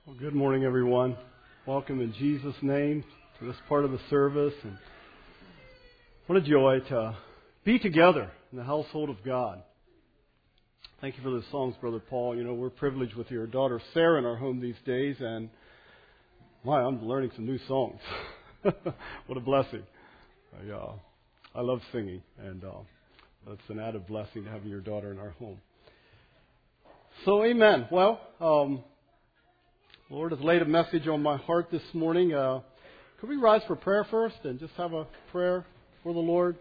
Well, good morning, everyone. Welcome in Jesus' name to this part of the service. And what a joy to be together in the household of God. Thank you for those songs, Brother Paul. You know, we're privileged with your daughter Sarah in our home these days, and I'm learning some new songs. What a blessing. I love singing, and it's an added blessing to have your daughter in our home. So, amen. Well, Lord has laid a message on my heart this morning. Could we rise for prayer first and just have a prayer for the Lord?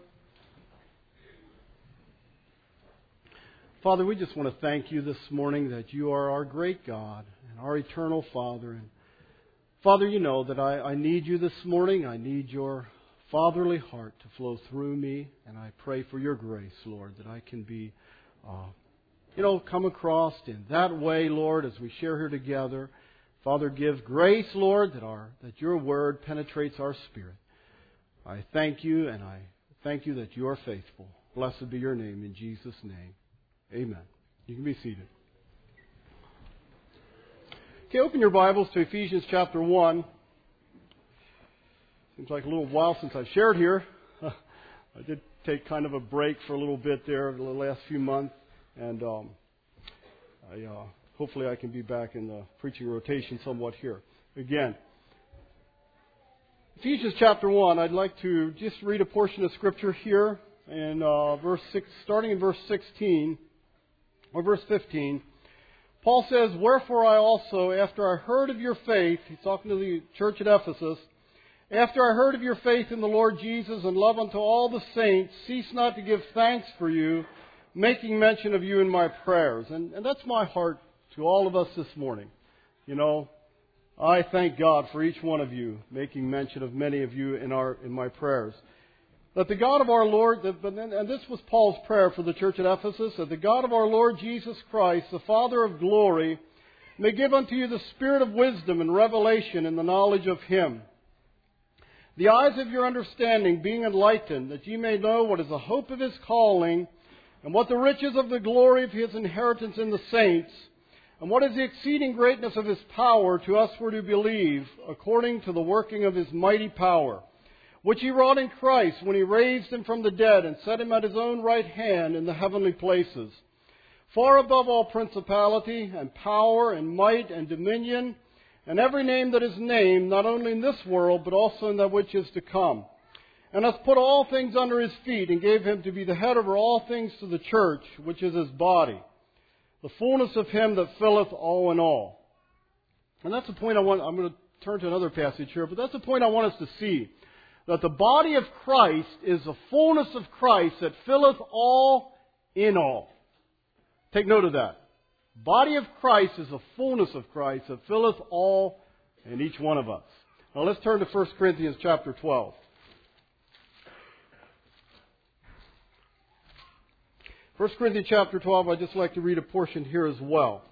Father, we just want to thank you this morning that you are our great God and our eternal Father. And Father, you know that I need you this morning. I need your fatherly heart to flow through me. And I pray for your grace, Lord, that I can be, come across in that way, Lord, as we share here together. Father, give grace, Lord, that your word penetrates our spirit. I thank you, and I thank you that you are faithful. Blessed be your name in Jesus' name. Amen. You can be seated. Okay, open your Bibles to Ephesians chapter 1. Seems like a little while since I shared here. I did take kind of a break for a little bit there the last few months, and hopefully I can be back in the preaching rotation somewhat here again. Ephesians chapter 1, I'd like to just read a portion of Scripture here in verse 6, starting in verse 16 or verse 15. Paul says, "Wherefore I also, after I heard of your faith," he's talking to the church at Ephesus, "after I heard of your faith in the Lord Jesus and love unto all the saints, cease not to give thanks for you, making mention of you in my prayers." And that's my heart to all of us this morning. You know, I thank God for each one of you, making mention of many of you in my prayers. That the God of our Lord, and this was Paul's prayer for the church at Ephesus, that the God of our Lord Jesus Christ, the Father of glory, may give unto you the spirit of wisdom and revelation in the knowledge of Him. The eyes of your understanding being enlightened, that ye may know what is the hope of His calling, and what the riches of the glory of His inheritance in the saints, and what is the exceeding greatness of His power to us who do believe, according to the working of His mighty power, which He wrought in Christ when He raised Him from the dead and set Him at His own right hand in the heavenly places, far above all principality and power and might and dominion, and every name that is named, not only in this world, but also in that which is to come, and hath put all things under His feet, and gave Him to be the head over all things to the church, which is His body, the fullness of Him that filleth all in all. And that's the point I'm going to turn to another passage here, but that's the point I want us to see. That the body of Christ is the fullness of Christ that filleth all in all. Take note of that. Body of Christ is the fullness of Christ that filleth all in each one of us. Now let's turn to 1 Corinthians chapter 12. 1 Corinthians chapter 12, I'd just like to read a portion here as well.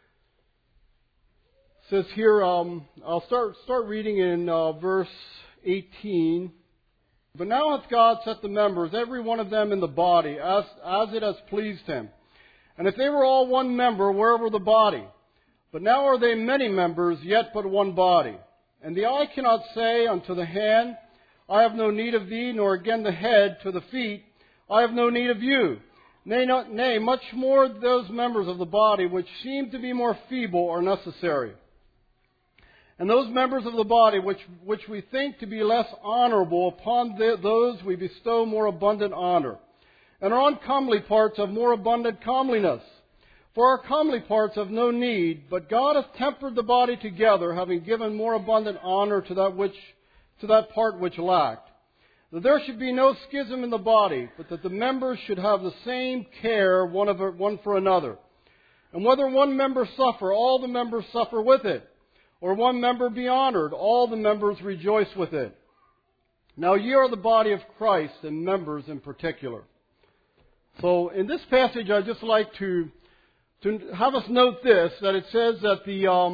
It says here, I'll start reading in verse 18. "But now hath God set the members, every one of them in the body, as it has pleased Him. And if they were all one member, where were the body? But now are they many members, yet but one body. And the eye cannot say unto the hand, I have no need of thee, nor again the head to the feet, I have no need of you. Nay, much more those members of the body which seem to be more feeble are necessary. And those members of the body which we think to be less honorable, upon those we bestow more abundant honor. And our uncomely parts have more abundant comeliness. For our comely parts have no need, but God hath tempered the body together, having given more abundant honor to that part which lacked. That there should be no schism in the body, but that the members should have the same care one for another. And whether one member suffer, all the members suffer with it. Or one member be honored, all the members rejoice with it. Now ye are the body of Christ, and members in particular." So in this passage, I'd just like to have us note this, that it says that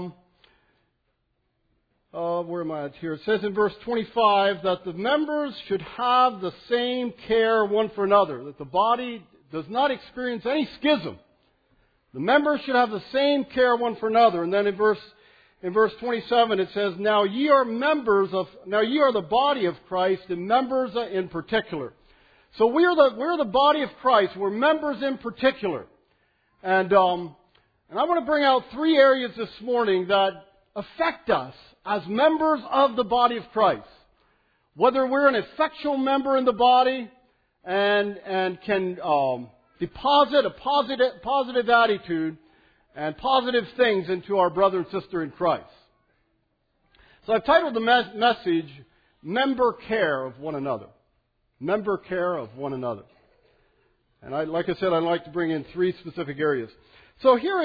where am I at here? It says in verse 25 that the members should have the same care one for another, that the body does not experience any schism. The members should have the same care one for another. And then in verse in verse 27, it says, Now ye are the body of Christ, and members in particular. So we're the body of Christ. We're members in particular. And I want to bring out three areas this morning that affect us as members of the body of Christ. Whether we're an effectual member in the body and can deposit a positive attitude and positive things into our brother and sister in Christ. So I've titled the message, Member Care of One Another. Member care of one another. And like I said, I'd like to bring in three specific areas. So here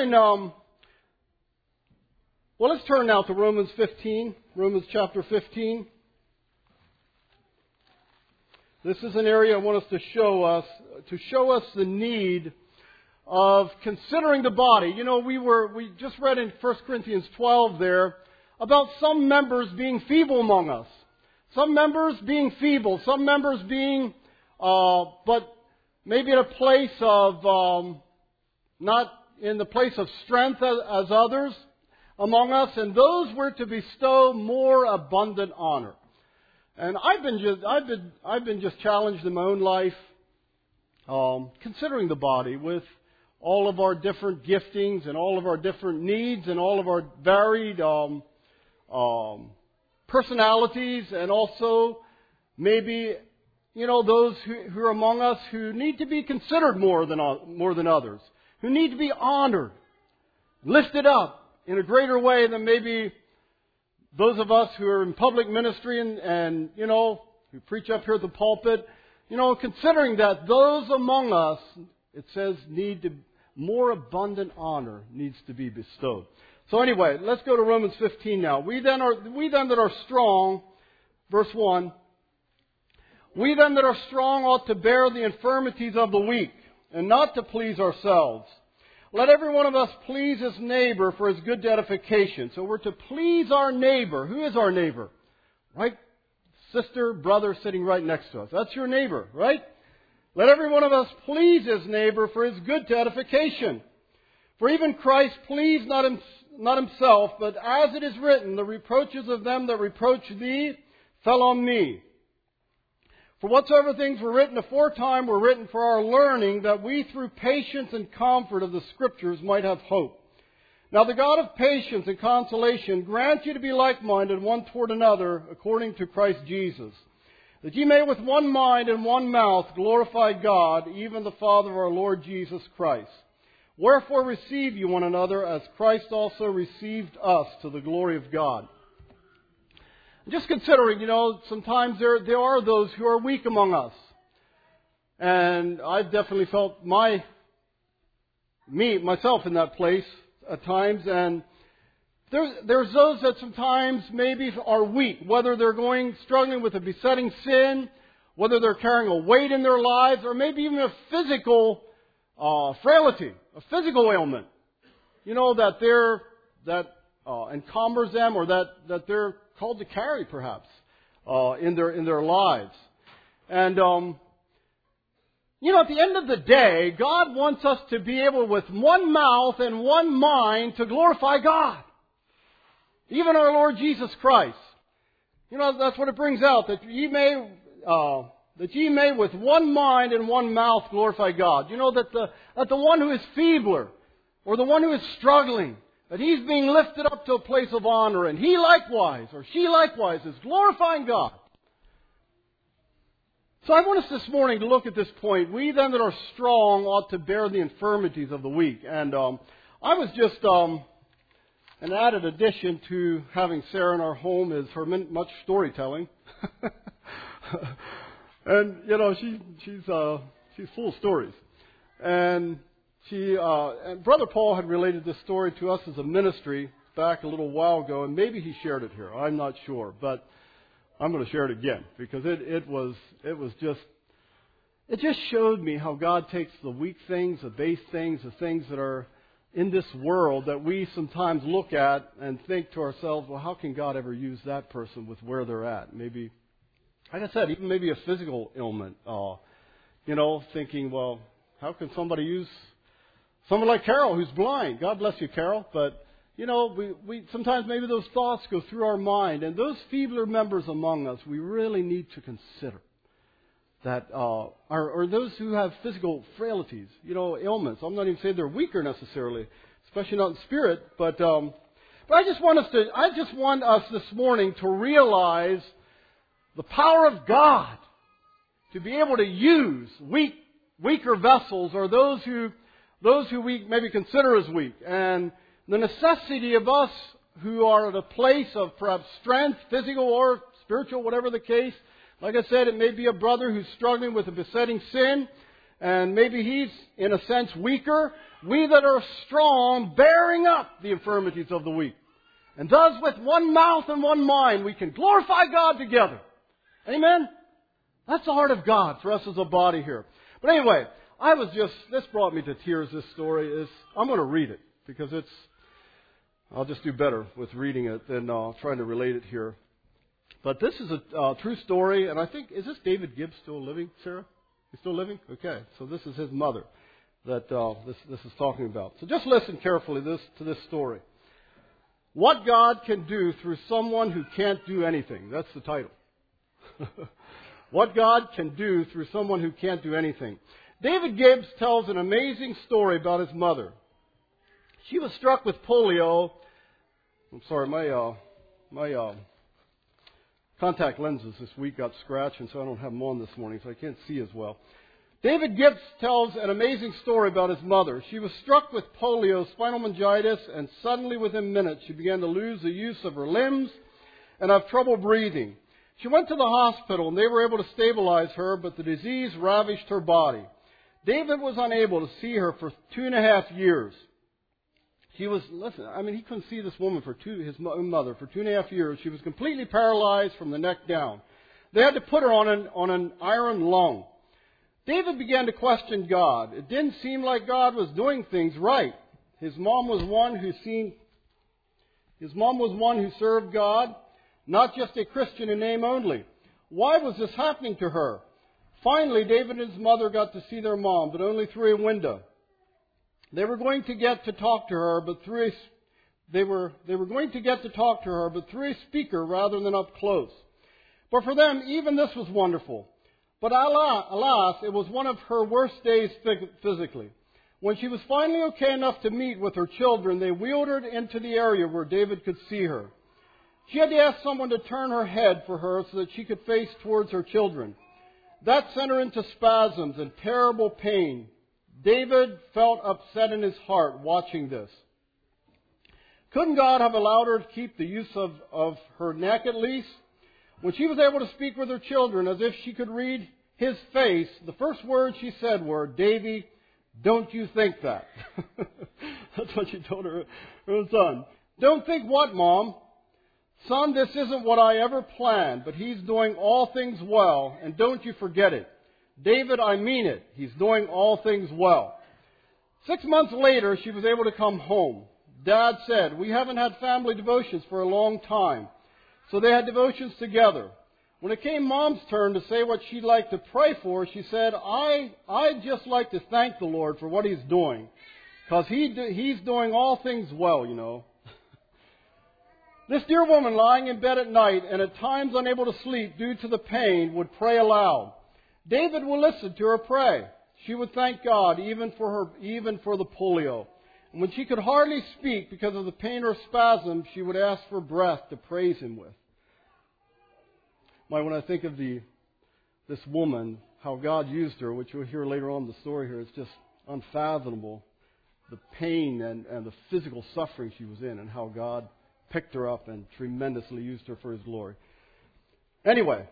let's turn now to Romans 15, Romans chapter 15. This is an area I want us to show us the need of considering the body. You know, we just read in 1 Corinthians 12 there about some members being feeble among us. Some members being feeble, some members being, but maybe in a place of, not in the place of strength as others among us, and those were to bestow more abundant honor. And I've been just challenged in my own life, considering the body with all of our different giftings and all of our different needs and all of our varied personalities, and also maybe, those who are among us who need to be considered more than others, who need to be honored, lifted up in a greater way than maybe those of us who are in public ministry and who preach up here at the pulpit, considering that those among us, it says, more abundant honor needs to be bestowed. So anyway, let's go to Romans 15 now. We then that are strong, verse 1, we then that are strong ought to bear the infirmities of the weak, and not to please ourselves. Let every one of us please his neighbor for his good edification. So we're to please our neighbor. Who is our neighbor? Right? Sister, brother sitting right next to us. That's your neighbor, right? Let every one of us please his neighbor for his good edification. For even Christ pleased not himself, but as it is written, the reproaches of them that reproach thee fell on me. For whatsoever things were written aforetime were written for our learning, that we through patience and comfort of the Scriptures might have hope. Now the God of patience and consolation grant you to be like-minded one toward another, according to Christ Jesus, that ye may with one mind and one mouth glorify God, even the Father of our Lord Jesus Christ. Wherefore receive you one another, as Christ also received us to the glory of God. Just considering, sometimes there are those who are weak among us. And I've definitely felt myself in that place at times. And there's those that sometimes maybe are weak, whether they're struggling with a besetting sin, whether they're carrying a weight in their lives, or maybe even a physical frailty, a physical ailment, that encumbers them, or that they're called to carry, perhaps, in their lives. And at the end of the day, God wants us to be able, with one mouth and one mind, to glorify God, even our Lord Jesus Christ. That's what it brings out, that ye may with one mind and one mouth glorify God. That the one who is feebler, or the one who is struggling, that he's being lifted up to a place of honor, and he likewise, or she likewise, is glorifying God. So I want us this morning to look at this point. We then that are strong ought to bear the infirmities of the weak. And I was just an added addition to having Sarah in our home is her much storytelling. And she's full of stories. And and Brother Paul had related this story to us as a ministry back a little while ago, and maybe he shared it here. I'm not sure, but I'm going to share it again, because it just showed me how God takes the weak things, the base things, the things that are in this world that we sometimes look at and think to ourselves, well, how can God ever use that person with where they're at? Maybe, like I said, even maybe a physical ailment, thinking, well, how can somebody use someone like Carol, who's blind? God bless you, Carol. But, we sometimes maybe those thoughts go through our mind. And those feebler members among us, we really need to consider that, or those who have physical frailties, ailments. I'm not even saying they're weaker necessarily, especially not in spirit, but I just want us this morning to realize the power of God to be able to use weaker vessels, or those who we maybe consider as weak, and the necessity of us who are at a place of perhaps strength, physical or spiritual, whatever the case. Like I said, it may be a brother who's struggling with a besetting sin, and maybe he's, in a sense, weaker. We that are strong, bearing up the infirmities of the weak. And thus, with one mouth and one mind, we can glorify God together. Amen? That's the heart of God for us as a body here. But anyway, this brought me to tears, this story. I'm going to read it, because I'll just do better with reading it than trying to relate it here. But this is a true story, and I think, is this David Gibbs still living, Sarah? He's still living? Okay, so this is his mother that this is talking about. So just listen carefully to this story. What God can do through someone who can't do anything. That's the title. What God can do through someone who can't do anything. David Gibbs tells an amazing story about his mother. She was struck with polio. I'm sorry, my contact lenses this week got scratched, and so I don't have them on this morning, so I can't see as well. David Gibbs tells an amazing story about his mother. She was struck with polio, spinal meningitis, and suddenly within minutes she began to lose the use of her limbs and have trouble breathing. She went to the hospital, and they were able to stabilize her, but the disease ravaged her body. David was unable to see her for 2.5 years. He couldn't see this woman his mother for 2.5 years. She was completely paralyzed from the neck down. They had to put her on an iron lung. David began to question God. It didn't seem like God was doing things right. His mom was one who served God, not just a Christian in name only. Why was this happening to her? Finally, David and his mother got to see their mom, but only through a window. They were going to get to talk to her, but through a speaker rather than up close. But for them, even this was wonderful. But alas, it was one of her worst days physically. When she was finally okay enough to meet with her children, they wheeled her into the area where David could see her. She had to ask someone to turn her head for her so that she could face towards her children. That sent her into spasms and terrible pain. David felt upset in his heart watching this. Couldn't God have allowed her to keep the use of her neck at least? When she was able to speak with her children as if she could read his face, the first words she said were, "Davy, don't you think that?" That's what she told her son. "Don't think what, Mom?" "Son, this isn't what I ever planned, but he's doing all things well, and don't you forget it. David, I mean it. He's doing all things well." 6 months later, she was able to come home. Dad said, "We haven't had family devotions for a long time." So they had devotions together. When it came Mom's turn to say what she'd like to pray for, she said, I'd just like to thank the Lord for what He's doing. Because He's doing all things well, you know. This dear woman lying in bed at night and at times unable to sleep due to the pain would pray aloud. David would listen to her pray. She would thank God even for the polio. And when she could hardly speak because of the pain or spasm, she would ask for breath to praise Him with. When I think of this woman, how God used her, which we'll hear later on in the story here, it's just unfathomable. The pain and the physical suffering she was in, and how God picked her up and tremendously used her for His glory. Anyway,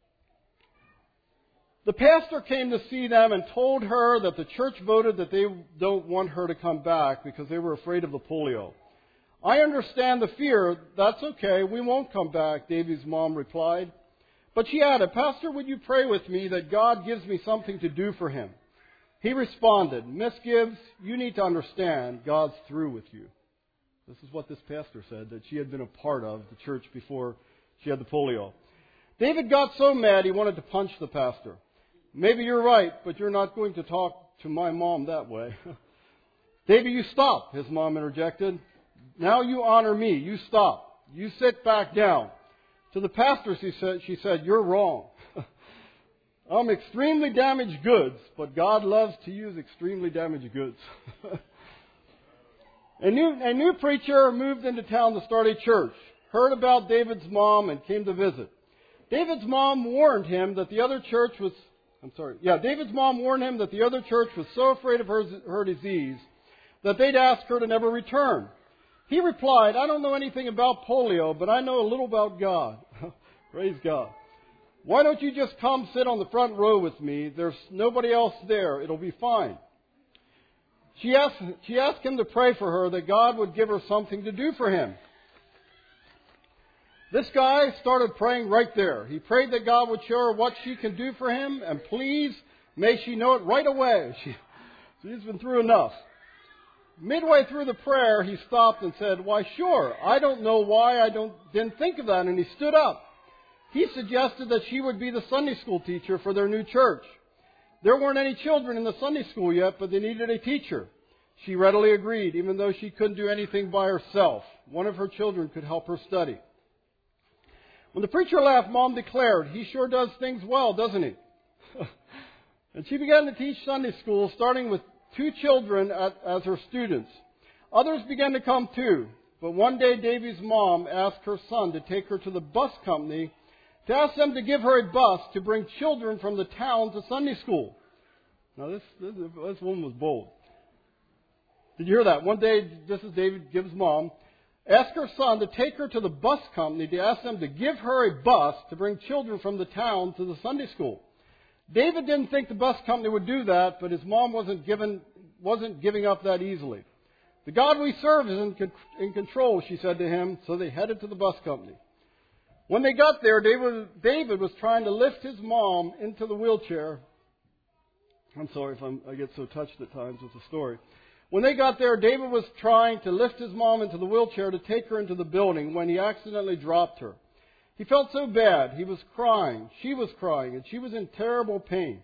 the pastor came to see them and told her that the church voted that they don't want her to come back because they were afraid of the polio. "I understand the fear. That's okay. We won't come back," Davy's mom replied. But she added, "Pastor, would you pray with me that God gives me something to do for him?" He responded, "Miss Gibbs, you need to understand God's through with you." This is what this pastor said, that she had been a part of the church before she had the polio. David got so mad he wanted to punch the pastor. "Maybe you're right, but you're not going to talk to my mom that way." "Davy, you stop," his mom interjected. Now you honor me. You stop. You sit back down. To the pastors, she said, you're wrong. I'm extremely damaged goods, but God loves to use extremely damaged goods. A new preacher moved into town to start a church, heard about David's mom, and came to visit. David's mom warned him that the other church was so afraid of her disease that they'd ask her to never return. He replied, I don't know anything about polio, but I know a little about God. Praise God. Why don't you just come sit on the front row with me? There's nobody else there. It'll be fine. She asked him to pray for her that God would give her something to do for him. This guy started praying right there. He prayed that God would show her what she can do for him, and please, may she know it right away. She's been through enough. Midway through the prayer, he stopped and said, why, sure, I don't know why I didn't think of that. And he stood up. He suggested that she would be the Sunday school teacher for their new church. There weren't any children in the Sunday school yet, but they needed a teacher. She readily agreed, even though she couldn't do anything by herself. One of her children could help her study. When the preacher left, Mom declared, he sure does things well, doesn't he? And she began to teach Sunday school, starting with 2 children as her students. Others began to come too. But one day, Davy's mom asked her son to take her to the bus company to ask them to give her a bus to bring children from the town to Sunday school. Now, this woman was bold. Did you hear that? One day, this is David gives mom, asked her son to take her to the bus company to ask them to give her a bus to bring children from the town to the Sunday school. David didn't think the bus company would do that, but his mom wasn't giving up that easily. The God we serve is in control, she said to him, so they headed to the bus company. When they got there, David was trying to lift his mom into the wheelchair. I'm sorry if I get so touched at times with the story. When they got there, David was trying to lift his mom into the wheelchair to take her into the building when he accidentally dropped her. He felt so bad. He was crying. She was crying, and she was in terrible pain.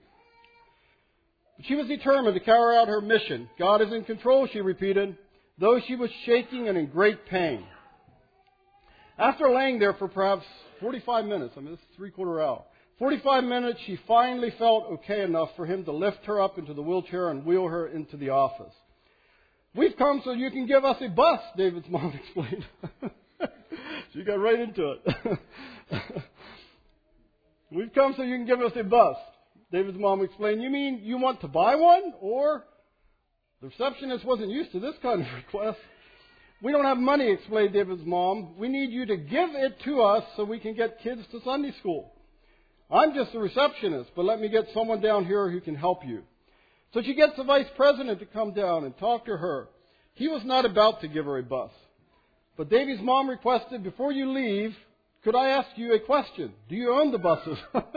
But she was determined to carry out her mission. God is in control, she repeated, though she was shaking and in great pain. After laying there for perhaps 45 minutes, this is 3/4 hour, 45 minutes, she finally felt okay enough for him to lift her up into the wheelchair and wheel her into the office. We've come so you can give us a bus, David's mom explained. She got right into it. We've come so you can give us a bus, David's mom explained. You mean you want to buy one? Or the receptionist wasn't used to this kind of request. We don't have money, explained David's mom. We need you to give it to us so we can get kids to Sunday school. I'm just a receptionist, but let me get someone down here who can help you. So she gets the vice president to come down and talk to her. He was not about to give her a bus. But Davy's mom requested, before you leave, could I ask you a question? Do you own the buses?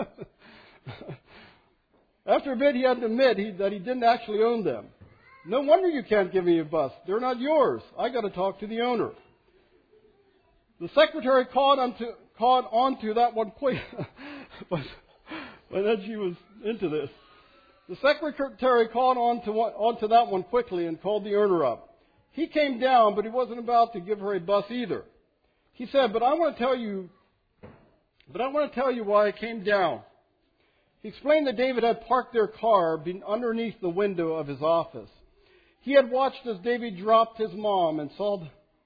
After a bit, he had to admit that he didn't actually own them. No wonder you can't give me a bus. They're not yours. I got to talk to the owner. The secretary caught onto that one quick. but then she was into this. The secretary caught onto that one quickly and called the owner up. He came down, but he wasn't about to give her a bus either. He said, but I want to tell you why I came down. He explained that David had parked their car underneath the window of his office. He had watched as David dropped his mom and saw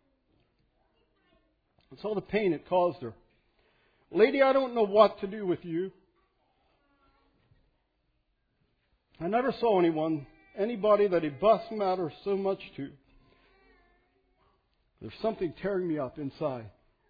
the pain it caused her. Lady, I don't know what to do with you. I never saw anybody that a bus matters so much to. There's something tearing me up inside.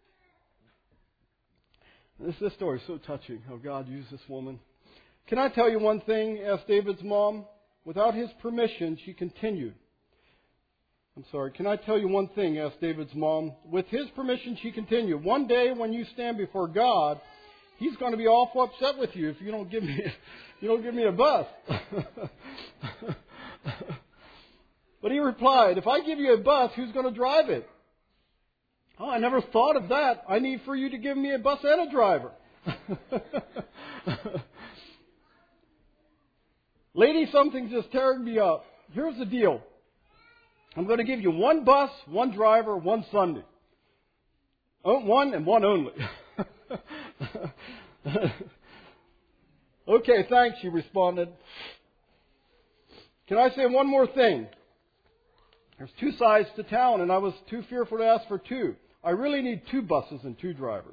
This story is so touching, how God used this woman. Can I tell you one thing? Asked David's mom. Without his permission, she continued. Can I tell you one thing? Asked David's mom. With his permission, she continued. One day when you stand before God, He's going to be awful upset with you if you don't give me a bus. But he replied, if I give you a bus, who's going to drive it? Oh, I never thought of that. I need for you to give me a bus and a driver. Lady, something's just tearing me up. Here's the deal. I'm going to give you one bus, one driver, one Sunday. Oh, one and one only. Okay, thanks, she responded. Can I say one more thing? There's two sides to town, and I was too fearful to ask for two. I really need two buses and two drivers.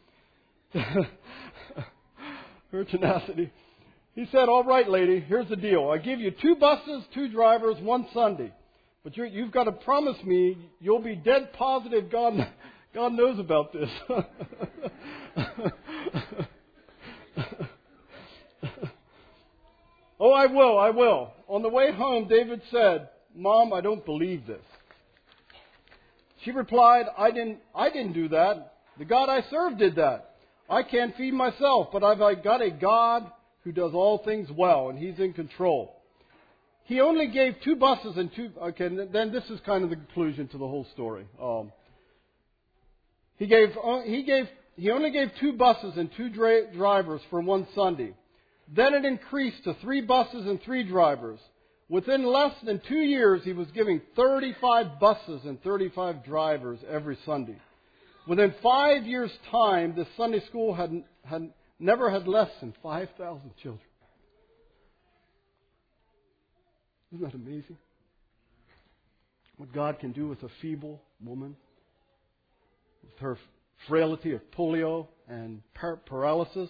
Her tenacity. He said, all right, lady, here's the deal. I give you two buses, two drivers, one Sunday. But you've got to promise me you'll be dead positive God knows about this. Oh, I will. On the way home, David said, Mom, I don't believe this. She replied, I didn't do that. The God I serve did that. I can't feed myself, but I've got a God who does all things well, and He's in control. He only gave two buses and two... Okay, then this is kind of the conclusion to the whole story. He only gave two buses and two drivers for one Sunday. Then it increased to 3 buses and 3 drivers. Within less than 2 years, he was giving 35 buses and 35 drivers every Sunday. Within 5 years' time, this Sunday school had never had less than 5,000 children. Isn't that amazing? What God can do with a feeble woman, with her frailty of polio and paralysis.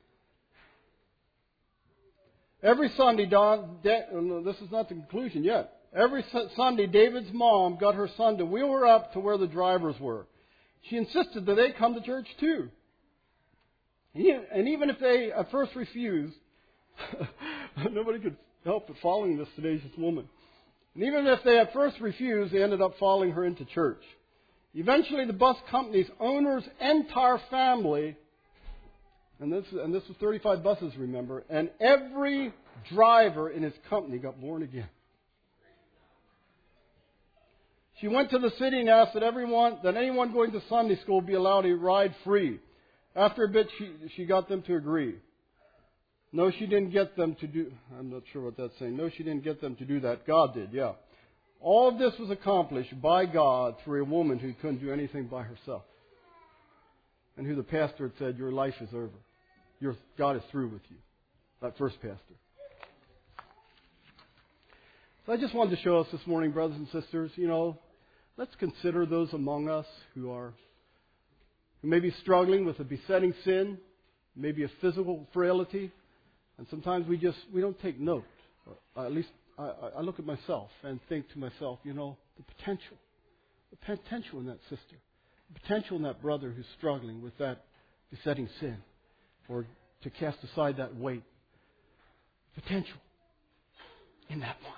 Every Sunday, this is not the conclusion yet. Every Sunday, David's mom got her son to wheel her up to where the drivers were. She insisted that they come to church too. And even if they at first refused, nobody could help but following this tenacious woman. And even if they at first refused, they ended up following her into church. Eventually, the bus company's owner's entire family, and this was 35 buses, remember, and every driver in his company got born again. She went to the city and asked that anyone going to Sunday school be allowed a ride free. After a bit, she got them to agree. No, she didn't get them to do... I'm not sure what that's saying. No, she didn't get them to do that. God did, yeah. All of this was accomplished by God through a woman who couldn't do anything by herself. And who the pastor had said, your life is over. God is through with you. That first pastor. So I just wanted to show us this morning, brothers and sisters, let's consider those among us who may be struggling with a besetting sin, maybe a physical frailty, and sometimes we don't take note. At least I look at myself and think to myself, the potential in that sister, the potential in that brother who's struggling with that besetting sin, or to cast aside that weight. Potential in that one.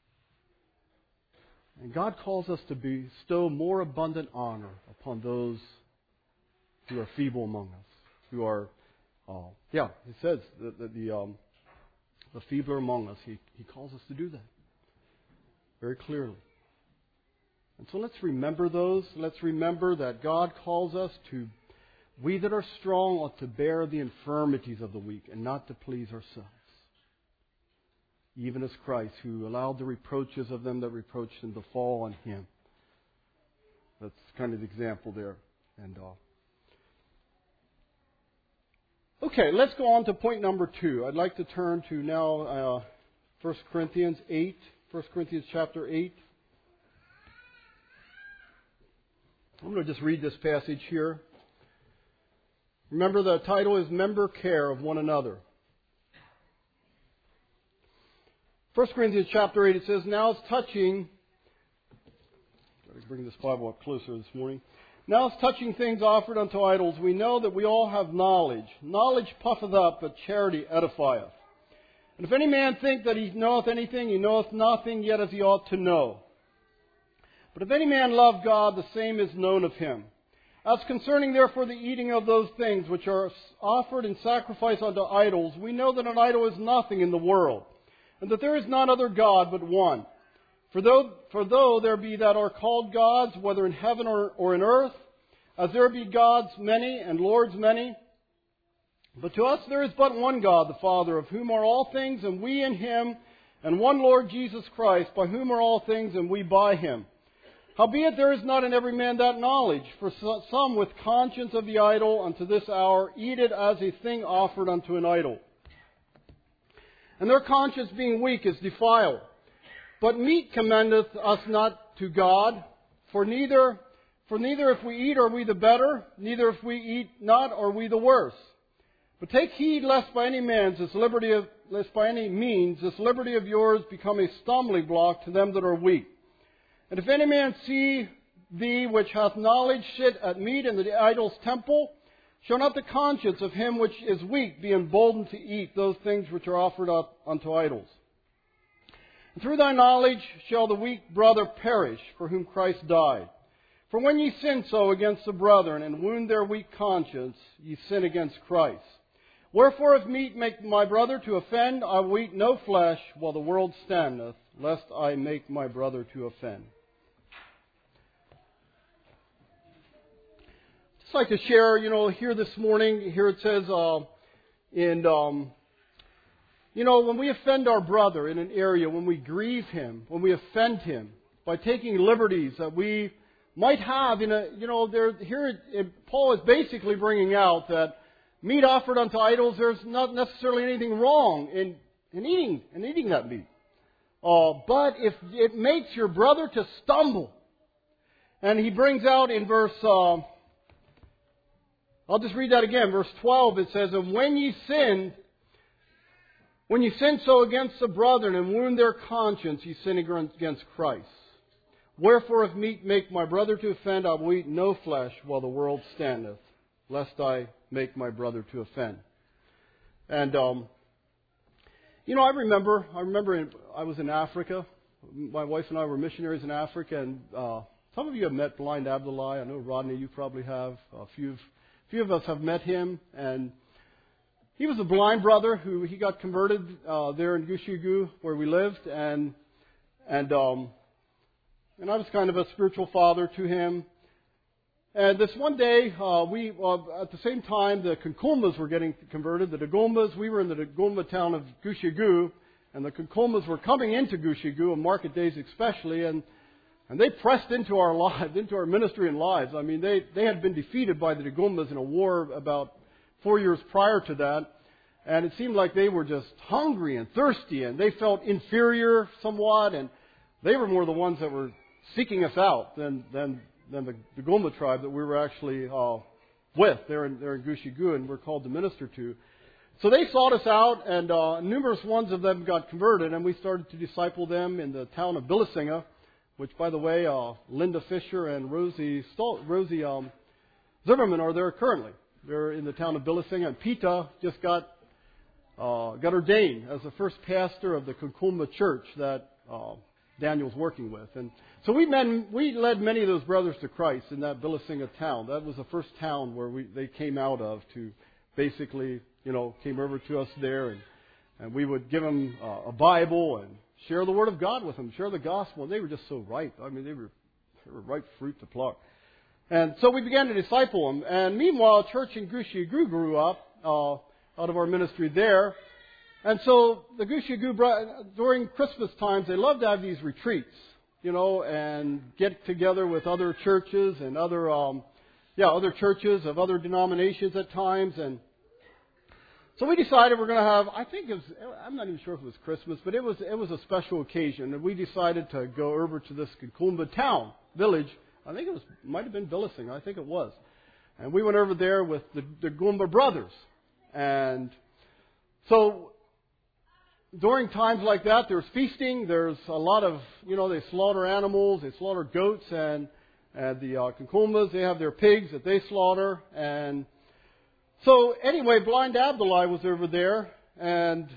And God calls us to bestow more abundant honor upon those who are feeble among us, who are, He says that the feebler among us, He calls us to do that very clearly. And so let's remember those. Let's remember that God calls us to, we that are strong ought to bear the infirmities of the weak and not to please ourselves. Even as Christ, who allowed the reproaches of them that reproached Him to fall on Him. That's kind of the example there. And okay, let's go on to point number 2. I'd like to turn to now 1 Corinthians 8. 1 Corinthians chapter 8. I'm going to just read this passage here. Remember, the title is Member Care of One Another. 1 Corinthians chapter 8, it says, now it's touching... Got to bring this Bible up closer this morning. Now it's touching things offered unto idols. We know that we all have knowledge. Knowledge puffeth up, but charity edifieth. And if any man think that he knoweth anything, he knoweth nothing yet as he ought to know. But if any man love God, the same is known of him. As concerning therefore the eating of those things which are offered in sacrifice unto idols, we know that an idol is nothing in the world, and that there is none other God but one. For though there be that are called gods, whether in heaven or in earth, as there be gods many and lords many, but to us there is but one God, the Father, of whom are all things, and we in Him, and one Lord Jesus Christ, by whom are all things, and we by him. Howbeit there is not in every man that knowledge, for some with conscience of the idol unto this hour eat it as a thing offered unto an idol. And their conscience being weak is defiled. But meat commendeth us not to God, for neither if we eat are we the better, neither if we eat not are we the worse. But take heed lest by any means this liberty of yours become a stumbling block to them that are weak. And if any man see thee which hath knowledge sit at meat in the idol's temple, shall not the conscience of him which is weak be emboldened to eat those things which are offered up unto idols? And through thy knowledge shall the weak brother perish, for whom Christ died. For when ye sin so against the brethren, and wound their weak conscience, ye sin against Christ. Wherefore if meat make my brother to offend, I will eat no flesh while the world standeth, lest I make my brother to offend. Just like to share, here this morning, here it says, when we offend our brother in an area, when we grieve him, when we offend him, by taking liberties that we might have Paul is basically bringing out that meat offered unto idols, there's not necessarily anything wrong in eating that meat. But if it makes your brother to stumble, and he brings out in verse, I'll just read that again, verse 12, it says, and when ye sin so against the brethren and wound their conscience, ye sin against Christ. Wherefore if meat make my brother to offend, I will eat no flesh while the world standeth, lest I make my brother to offend. And, I remember I was in Africa. My wife and I were missionaries in Africa, and some of you have met Blind Abdullah. I know, Rodney, you probably have. A few of us have met him, and he was a blind brother he got converted there in Gushigu, where we lived, and I was kind of a spiritual father to him. And this one day, at the same time, the Kankumbas were getting converted. The Dagombas, we were in the Dagomba town of Gushigu, and the Kankumbas were coming into Gushigu on market days especially, and they pressed into our lives, into our ministry and lives. I mean, they had been defeated by the Dagombas in a war about 4 years prior to that, and it seemed like they were just hungry and thirsty, and they felt inferior somewhat, and they were more the ones that were seeking us out than the Dagomba tribe that we were actually with. They're in Gushigu, and we're called to minister to. So they sought us out, and numerous ones of them got converted, and we started to disciple them in the town of Bilasinga, which, by the way, Linda Fisher and Rosie Zimmerman are there currently. They're in the town of Bilasinga, and Pita just got ordained as the first pastor of the Kankumba church that Daniel's working with. And so we led many of those brothers to Christ in that Bilasinga town. That was the first town where they came out of to basically, came over to us there, and we would give them a Bible and share the Word of God with them, share the gospel, and they were just so ripe. I mean, they were ripe fruit to pluck. And so we began to disciple them. And meanwhile, a church in Gushigu grew up out of our ministry there. And so the Gushigu, during Christmas times, they loved to have these retreats, and get together with other churches and other churches of other denominations at times. And so we decided we're going to have, I'm not even sure if it was Christmas, but it was a special occasion. And we decided to go over to this Kankumba town, village. I think might have been Bilasinga. I think it was. And we went over there with the Goomba brothers. And so during times like that, there's feasting. There's a lot of, they slaughter animals. They slaughter goats. And the Kankumbas, they have their pigs that they slaughter. And so anyway, Blind Abdullah was over there. And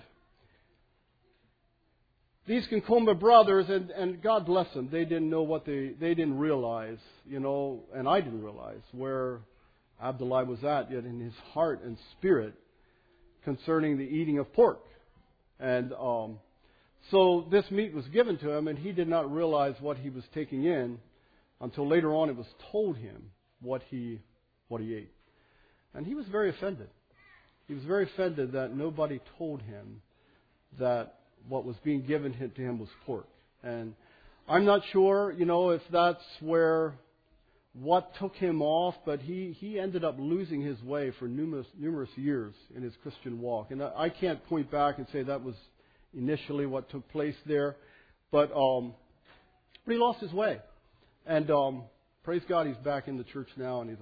these Kankumba brothers, and God bless them, they didn't know they didn't realize, and I didn't realize where Abdullah was at yet in his heart and spirit concerning the eating of pork. And so this meat was given to him, and he did not realize what he was taking in until later on it was told him what he ate. And he was very offended. He was very offended that nobody told him that what was being given to him was pork. And I'm not sure, if that's what took him off, but he ended up losing his way for numerous years in his Christian walk. And I can't point back and say that was initially what took place there, but he lost his way. And praise God, he's back in the church now, and he's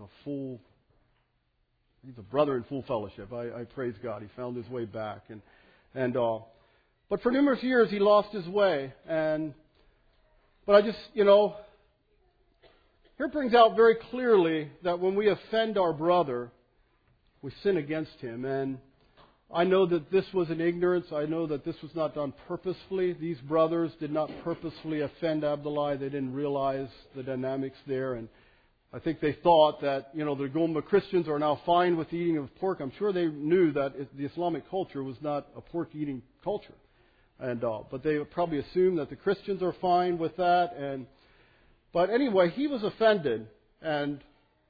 a brother in full fellowship. I praise God, he found his way back. But for numerous years he lost his way, but I just, here it brings out very clearly that when we offend our brother, we sin against him. And I know that this was in ignorance. I know that this was not done purposefully. These brothers did not purposefully offend Abdullah. They didn't realize the dynamics there. And I think they thought that, the Gomba Christians are now fine with the eating of pork. I'm sure they knew that the Islamic culture was not a pork-eating culture. But they probably assumed that the Christians are fine with that. But anyway, he was offended. And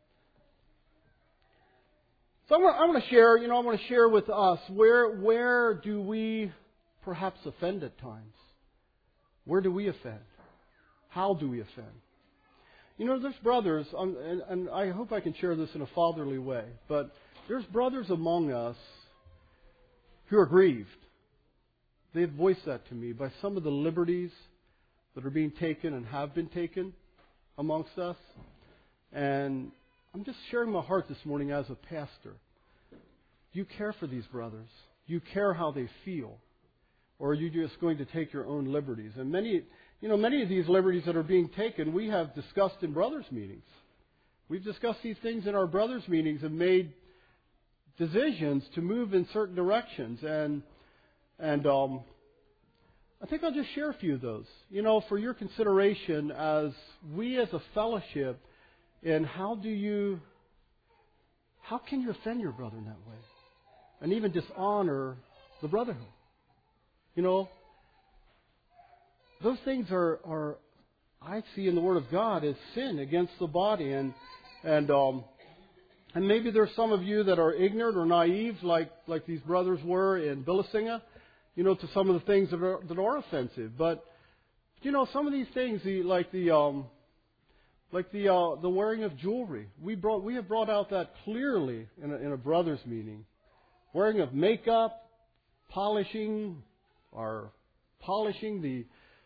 so I want to share with us, where do we perhaps offend at times? Where do we offend? How do we offend? There's brothers, and I hope I can share this in a fatherly way, but there's brothers among us who are grieved. They've voiced that to me by some of the liberties that are being taken and have been taken amongst us. And I'm just sharing my heart this morning as a pastor. Do you care for these brothers? Do you care how they feel? Or are you just going to take your own liberties? And many of these liberties that are being taken, we have discussed in brothers' meetings. We've discussed these things in our brothers' meetings and made decisions to move in certain directions. And I think I'll just share a few of those, for your consideration as we as a fellowship. And how can you offend your brother in that way? And even dishonor the brotherhood? Those things are I see in the Word of God as sin against the body. And maybe there's some of you that are ignorant or naive like these brothers were in Billisinga, to some of the things that are offensive. But, some of these things, like the wearing of jewelry. We have brought out that clearly in a brothers meeting. Wearing of makeup, polishing the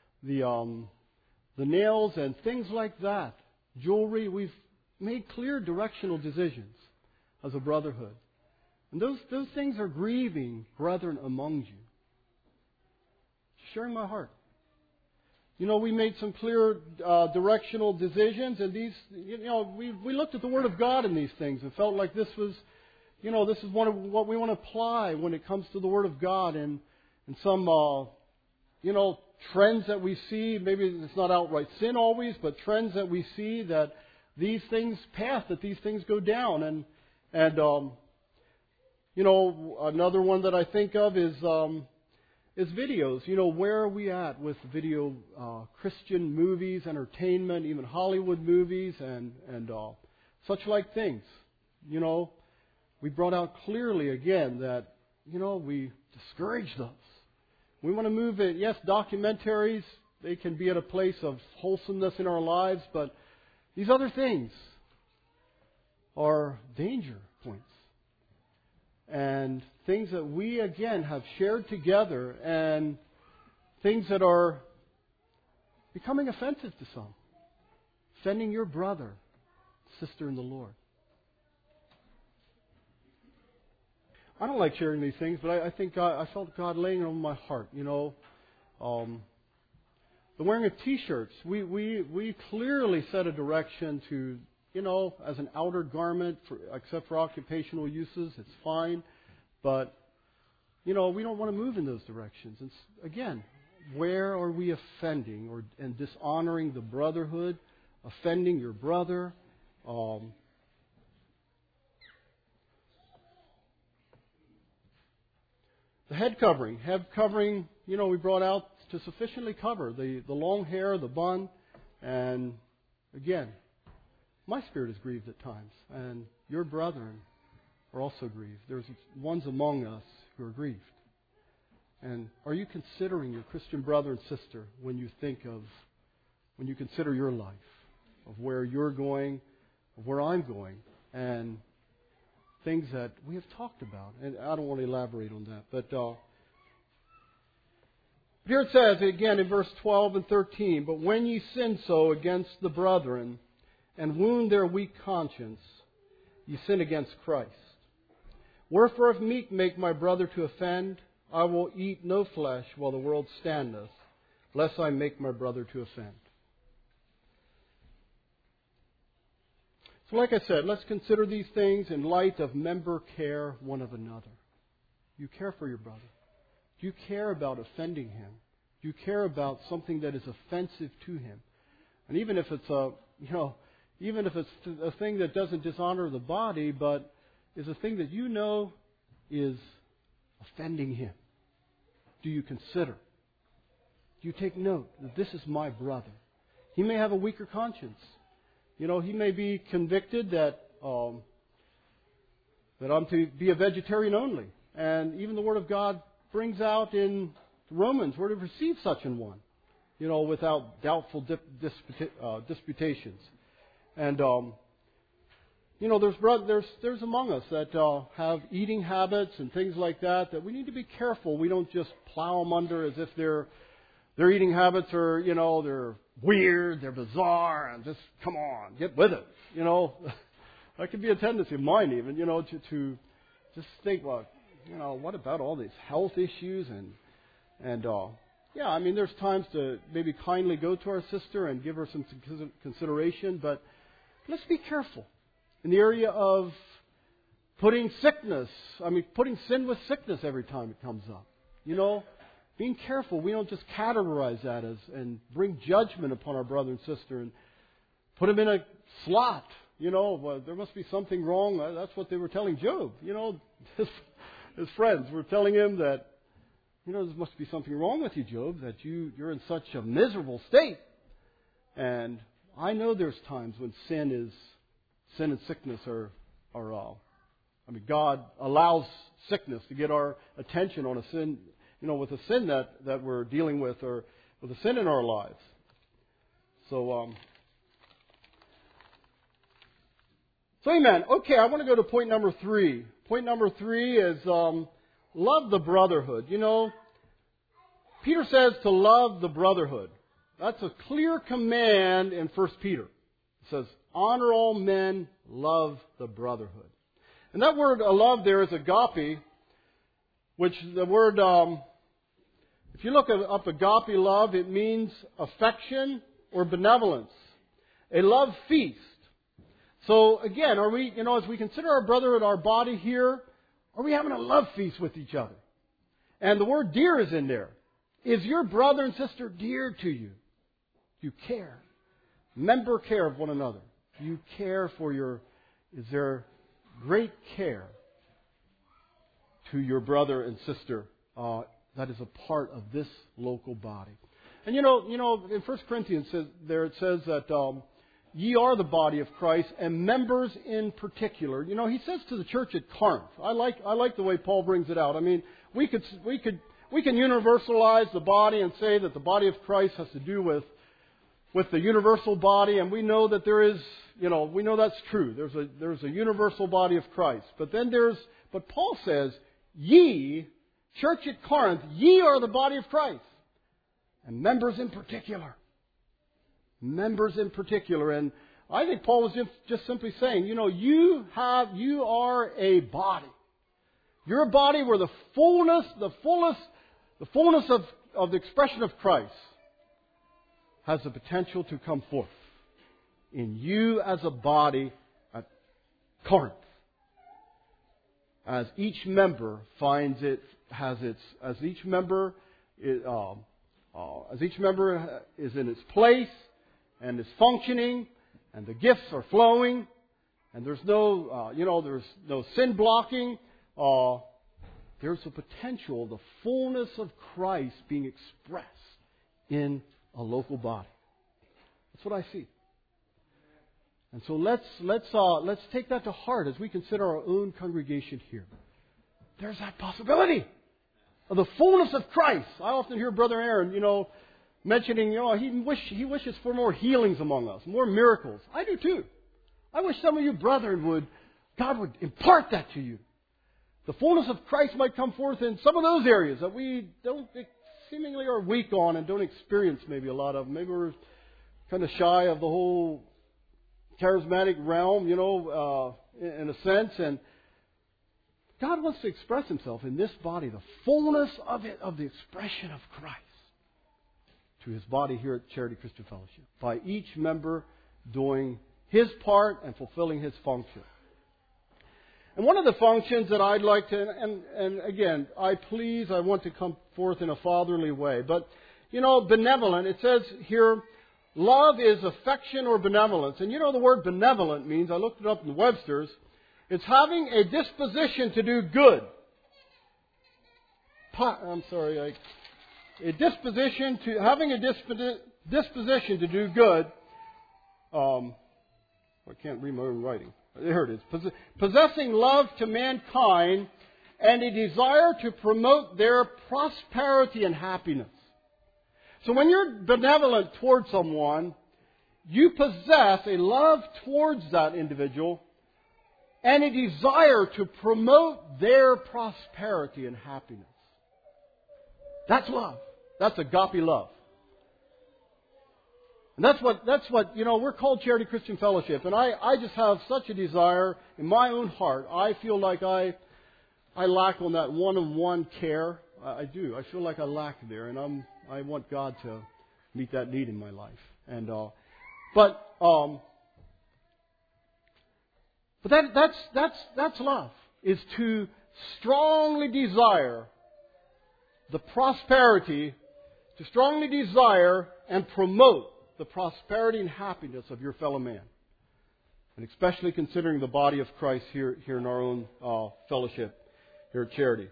nails and things like that. Jewelry. We've made clear directional decisions as a brotherhood. And those things are grieving brethren among you. Sharing my heart. We made some clear directional decisions, and these, we looked at the Word of God in these things and felt like this was, this is one of what we want to apply when it comes to the Word of God, and some, trends that we see. Maybe it's not outright sin always, but trends that we see that these things that these things go down, and another one that I think of is videos. Where are we at with video, Christian movies, entertainment, even Hollywood movies, and such like things. We brought out clearly again that, we discourage those. We want to move it. Yes, documentaries, they can be at a place of wholesomeness in our lives, but these other things are danger points. And things that we, again, have shared together, and things that are becoming offensive to some. Offending your brother, sister in the Lord. I don't like sharing these things, but I think I felt God laying it on my heart. The wearing of T-shirts. We clearly set a direction to, as an outer garment, except for occupational uses, it's fine. But, we don't want to move in those directions. And again, where are we offending and dishonoring the brotherhood, offending your brother? The head covering. Head covering, we brought out to sufficiently cover the long hair, the bun. And again, my spirit is grieved at times. And your brethren are also grieved. There's ones among us who are grieved. And are you considering your Christian brother and sister when you consider your life, of where you're going, of where I'm going, and things that we have talked about? And I don't want to elaborate on that, but here it says again in verse 12 and 13, "But when ye sin so against the brethren, and wound their weak conscience, ye sin against Christ. Wherefore if meat make my brother to offend, I will eat no flesh while the world standeth, lest I make my brother to offend." So like I said, let's consider these things in light of member care one of another. You care for your brother. Do you care about offending him? Do you care about something that is offensive to him? And even if it's a thing that doesn't dishonor the body, but is a thing that you know is offending him, do you consider? Do you take note that this is my brother? He may have a weaker conscience. He may be convicted that I'm to be a vegetarian only. And even the Word of God brings out in Romans, we're to receive such an one, without doubtful disputations. And, there's among us that have eating habits and things like that we need to be careful. We don't just plow them under as if their eating habits are, they're weird, they're bizarre, and just, come on, get with it. That could be a tendency of mine even, to just think, well, what about all these health issues there's times to maybe kindly go to our sister and give her some consideration, but let's be careful in the area of putting sin with sickness every time it comes up. Being careful, we don't just categorize that and bring judgment upon our brother and sister and put them in a slot. Well, there must be something wrong. That's what they were telling Job. His friends were telling him that, there must be something wrong with you, Job, that you're in such a miserable state. And I know there's times when sin and sickness are God allows sickness to get our attention on a sin, with a sin that we're dealing with, or with a sin in our lives. So amen. Okay, I want to go to point number 3. Point number 3 is love the brotherhood. Peter says to love the brotherhood. That's a clear command in 1 Peter. It says, honor all men, love the brotherhood. And that word love there is agape, which the word, if you look up agape love, it means affection or benevolence. A love feast. So again, are we, as we consider our brotherhood, our body here, are we having a love feast with each other? And the word dear is in there. Is your brother and sister dear to you? You care. Member care of one another. You care is there great care to your brother and sister that is a part of this local body? And in 1 Corinthians it says that ye are the body of Christ, and members in particular. He says to the church at Corinth. I like the way Paul brings it out. We can universalize the body and say that the body of Christ has to do with the universal body, and we know that there is, we know that's true. There's a universal body of Christ. But Paul says, ye, church at Corinth, ye are the body of Christ. And members in particular. Members in particular. And I think Paul was just simply saying, you are a body. You're a body where the fullness of the expression of Christ has the potential to come forth in you as a body at Corinth. As each member as each member is in its place and is functioning, and the gifts are flowing, and there's no sin blocking. There's the potential, the fullness of Christ being expressed in a local body. That's what I see. And so let's take that to heart as we consider our own congregation here. There's that possibility. of the fullness of Christ. I often hear Brother Aaron, mentioning, he wishes for more healings among us, more miracles. I do too. I wish some of you brethren God would impart that to you. The fullness of Christ might come forth in some of those areas that we seemingly are weak on and don't experience maybe a lot of. Maybe we're kind of shy of the whole charismatic realm, in a sense. And God wants to express Himself in this body, the fullness of it, of the expression of Christ, to His body here at Charity Christian Fellowship, by each member doing his part and fulfilling his function. And one of the functions that I'd like to, and again, I want to come forth in a fatherly way. But, benevolent, it says here, love is affection or benevolence. And the word benevolent means, I looked it up in Webster's, it's having a disposition to do good. Having a disposition to do good. I can't read my own writing. There it is. Possessing love to mankind and a desire to promote their prosperity and happiness. So when you're benevolent towards someone, you possess a love towards that individual and a desire to promote their prosperity and happiness. That's love. That's agape love. And that's what we're called Charity Christian Fellowship. And I just have such a desire in my own heart. I feel like I lack on that one-on-one care. I do. I feel like I lack there. And I want God to meet that need in my life. And but that's love. Is to strongly desire the prosperity, to strongly desire and promote the prosperity and happiness of your fellow man. And especially considering the body of Christ here in our own fellowship here at Charity.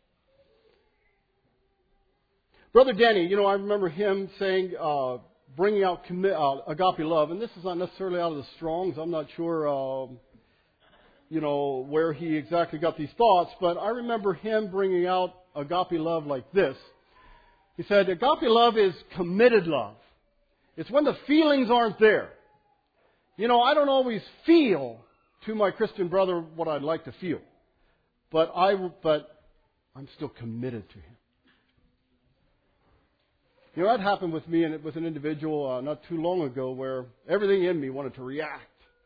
Brother Denny, I remember him saying, bringing out agape love, and this is not necessarily out of the Strongs. I'm not sure, where he exactly got these thoughts, but I remember him bringing out agape love like this. He said, agape love is committed love. It's when the feelings aren't there. I don't always feel to my Christian brother what I'd like to feel, but I'm still committed to him. That happened with me and with an individual not too long ago where everything in me wanted to react.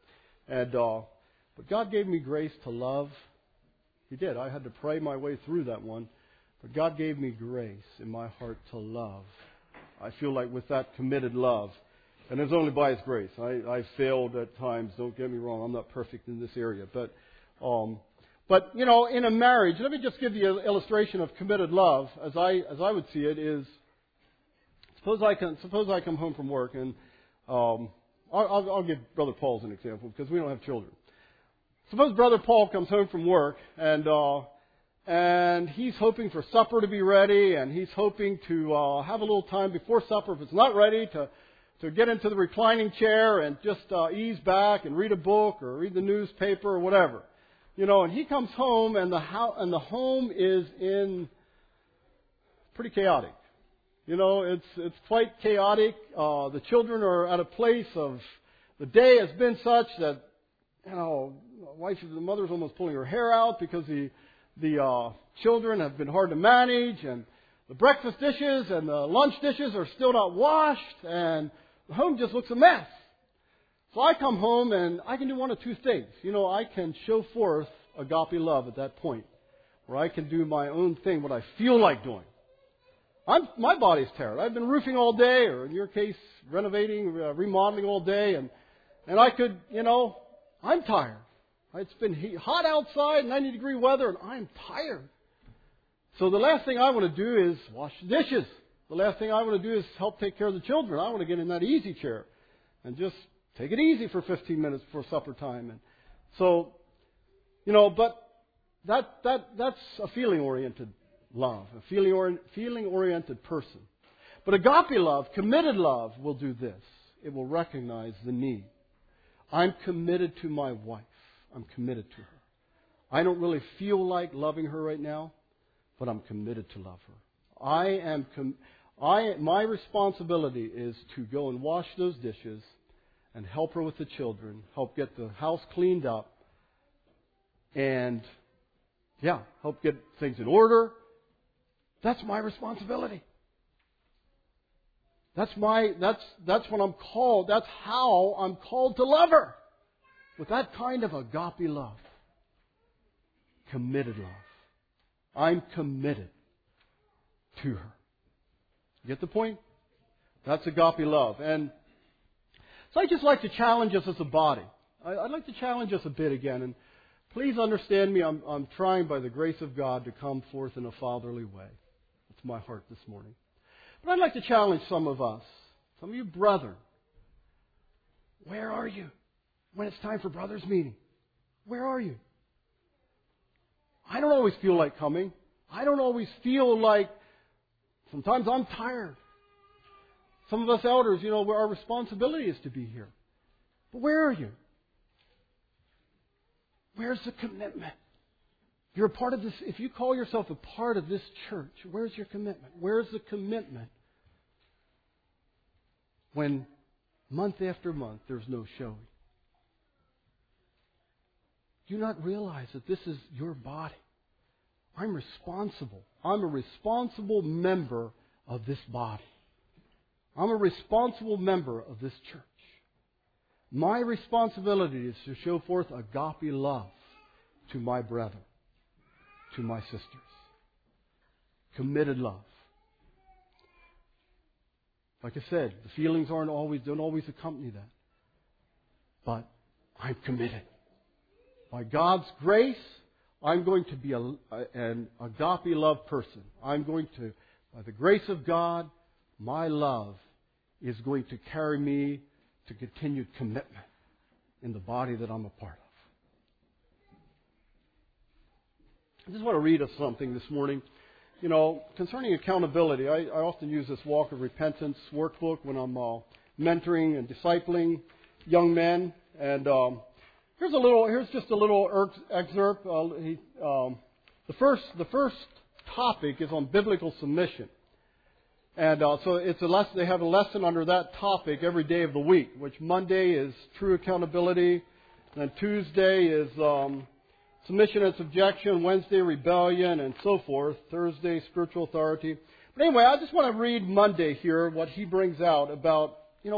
But God gave me grace to love. He did. I had to pray my way through that one. But God gave me grace in my heart to love. I feel like with that committed love. And it's only by His grace. I failed at times. Don't get me wrong. I'm not perfect in this area. But in a marriage, let me just give you an illustration of committed love as I would see it is, suppose I come home from work and I'll give Brother Paul as an example because we don't have children. Suppose Brother Paul comes home from work and he's hoping for supper to be ready, and he's hoping to have a little time before supper, if it's not ready, to get into the reclining chair and just ease back and read a book or read the newspaper or whatever. And he comes home and the home is pretty chaotic. It's quite chaotic. The children are at a place of the day has been such that the mother's almost pulling her hair out because the children have been hard to manage, and the breakfast dishes and the lunch dishes are still not washed, and the home just looks a mess. So I come home and I can do one of two things. I can show forth agape love at that point, where I can do my own thing, what I feel like doing. My body's tired. I've been roofing all day, or in your case, renovating, remodeling all day, and I could, I'm tired. It's been hot outside, 90-degree weather, and I'm tired. So the last thing I want to do is wash the dishes. The last thing I want to do is help take care of the children. I want to get in that easy chair and just take it easy for 15 minutes before supper time. And so, but that's a feeling-oriented love, a feeling-oriented person. But agape love, committed love, will do this. It will recognize the need. I'm committed to my wife. I'm committed to her. I don't really feel like loving her right now, but I'm committed to love her. My responsibility is to go and wash those dishes and help her with the children, help get the house cleaned up, and help get things in order. That's my responsibility. That's what I'm called. That's how I'm called to love her. With that kind of agape love. Committed love. I'm committed to her. You get the point? That's agape love. And so I'd just like to challenge us as a body. I'd like to challenge us a bit again. And please understand me, I'm trying by the grace of God to come forth in a fatherly way. It's my heart this morning. But I'd like to challenge some of us, some of you brethren. Where are you when it's time for brothers' meeting? Where are you? I don't always feel like coming. I don't always feel like, sometimes I'm tired. Some of us elders, our responsibility is to be here. But where are you? Where's the commitment? You're a part of this. If you call yourself a part of this church, where's your commitment? Where's the commitment when month after month there's no showing? Do you not realize that this is your body? I'm responsible. I'm a responsible member of this body. I'm a responsible member of this church. My responsibility is to show forth agape love to my brethren, to my sisters. Committed love. Like I said, the feelings don't always accompany that. But I'm committed. By God's grace, I'm going to be an agape love person. I'm going to, by the grace of God, my love is going to carry me to continued commitment in the body that I'm a part of. I just want to read us something this morning. Concerning accountability, I often use this Walk of Repentance workbook when I'm mentoring and discipling young men. And here's just a little excerpt. The first topic is on biblical submission. And so it's a lesson. They have a lesson under that topic every day of the week, which Monday is true accountability, and then Tuesday is submission and subjection, Wednesday rebellion, and so forth. Thursday spiritual authority. But anyway, I just want to read Monday here what he brings out about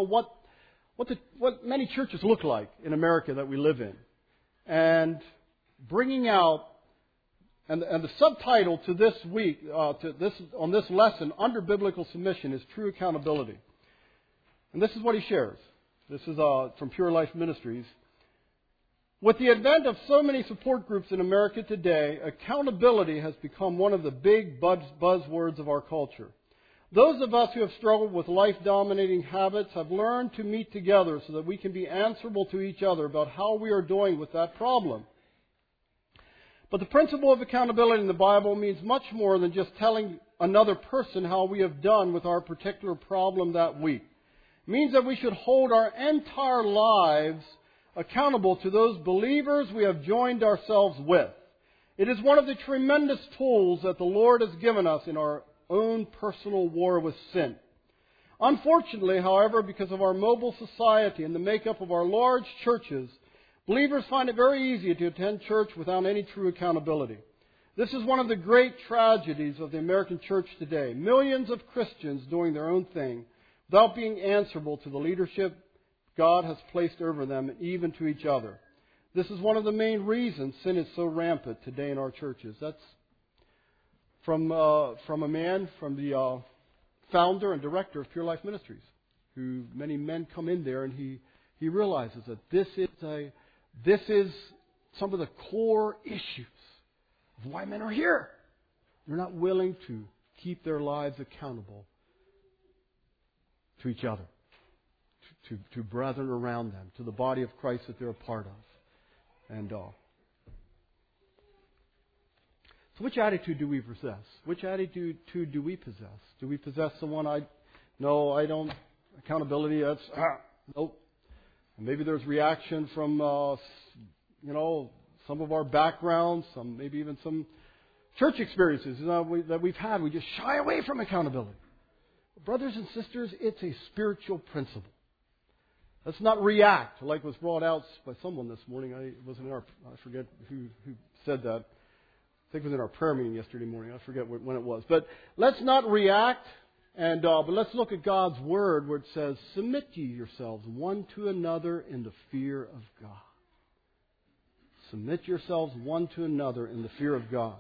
what many churches look like in America that we live in, and bringing out. And the subtitle to this week, on this lesson, under biblical submission, is true accountability. And this is what he shares. This is from Pure Life Ministries. With the advent of so many support groups in America today, accountability has become one of the big buzzwords of our culture. Those of us who have struggled with life-dominating habits have learned to meet together so that we can be answerable to each other about how we are doing with that problem. But the principle of accountability in the Bible means much more than just telling another person how we have done with our particular problem that week. It means that we should hold our entire lives accountable to those believers we have joined ourselves with. It is one of the tremendous tools that the Lord has given us in our own personal war with sin. Unfortunately, however, because of our mobile society and the makeup of our large churches, believers find it very easy to attend church without any true accountability. This is one of the great tragedies of the American church today. Millions of Christians doing their own thing without being answerable to the leadership God has placed over them, and even to each other. This is one of the main reasons sin is so rampant today in our churches. That's from a man, from the founder and director of Pure Life Ministries, who many men come in there, and he realizes that this is some of the core issues of why men are here. They're not willing to keep their lives accountable to each other, to brethren around them, to the body of Christ that they're a part of. And so which attitude do we possess? Which attitude do we possess? Do we possess someone, I don't, accountability, that's, nope. And maybe there's reaction from, some of our backgrounds, maybe even some church experiences that we've had, we just shy away from accountability. Brothers and sisters, it's a spiritual principle. Let's not react like was brought out by someone this morning. I forget who said that. I think it was in our prayer meeting yesterday morning. I forget when it was. But let's not react, but let's look at God's Word where it says, submit ye yourselves one to another in the fear of God. Submit yourselves one to another in the fear of God.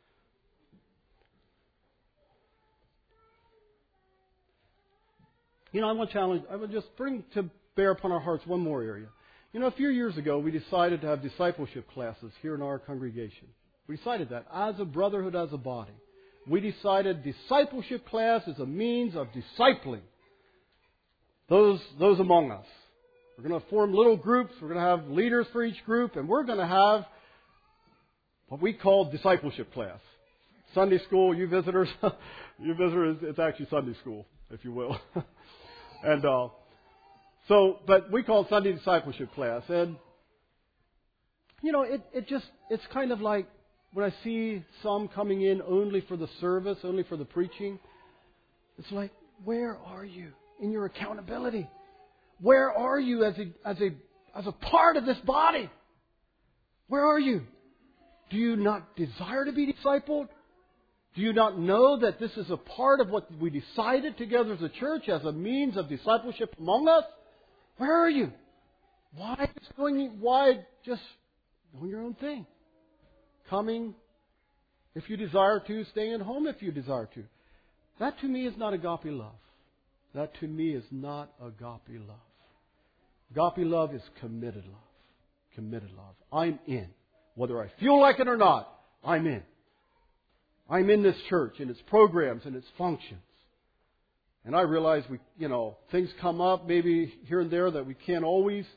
I would just bring to bear upon our hearts one more area. A few years ago, we decided to have discipleship classes here in our congregation. We decided that as a brotherhood, as a body. We decided discipleship class is a means of discipling those among us. We're going to form little groups. We're going to have leaders for each group, and we're going to have what we call discipleship class. Sunday school, you visitors, it's actually Sunday school, if you will. And but we call it Sunday discipleship class. And, it's kind of like when I see some coming in only for the service, only for the preaching, it's like, where are you in your accountability? Where are you as a part of this body? Where are you? Do you not desire to be discipled? Do you not know that this is a part of what we decided together as a church as a means of discipleship among us? Where are you? Why just doing your own thing? Coming if you desire to, staying at home if you desire to. That to me is not agape love. That to me is not agape love. Agape love is committed love. Committed love. I'm in. Whether I feel like it or not, I'm in. I'm in this church, in its programs, and its functions. And I realize things come up maybe here and there that we can't always.